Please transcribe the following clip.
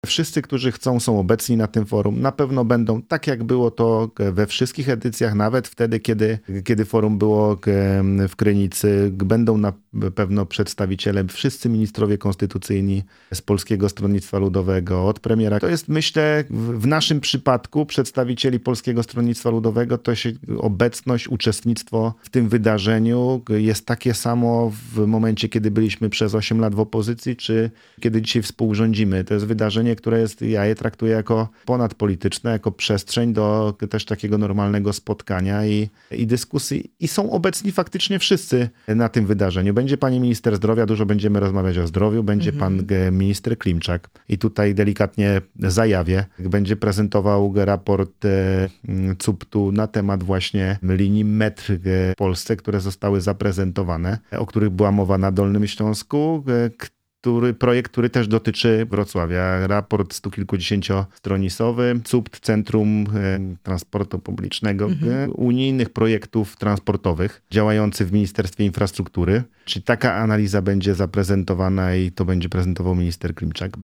Wszyscy, którzy chcą, są obecni na tym forum. Na pewno będą, tak jak było to we wszystkich edycjach, nawet wtedy, kiedy forum było w Krynicy. Będą na pewno przedstawiciele, wszyscy ministrowie konstytucyjni z Polskiego Stronnictwa Ludowego, od premiera. To jest, myślę, w naszym przypadku przedstawicieli Polskiego Stronnictwa Ludowego, to się obecność, uczestnictwo w tym wydarzeniu jest takie samo w momencie, kiedy byliśmy przez 8 lat w opozycji, czy kiedy dzisiaj współrządzimy. To jest wydarzenie, które jest, ja je traktuję jako ponadpolityczne, jako przestrzeń do też takiego normalnego spotkania i dyskusji. I są obecni faktycznie wszyscy na tym wydarzeniu. Będzie pani minister zdrowia, dużo będziemy rozmawiać o zdrowiu, będzie pan minister Klimczak i tutaj delikatnie zajawię, będzie prezentował raport CUPT-u na temat właśnie linii metr w Polsce, które zostały zaprezentowane, o których była mowa na Dolnym Śląsku, projekt, który też dotyczy Wrocławia. Raport 100-kilkudziesięciostronicowy, CUPT, Centrum Transportu Publicznego, unijnych projektów transportowych działający w Ministerstwie Infrastruktury. Czyli taka analiza będzie zaprezentowana i to będzie prezentował minister Klimczak.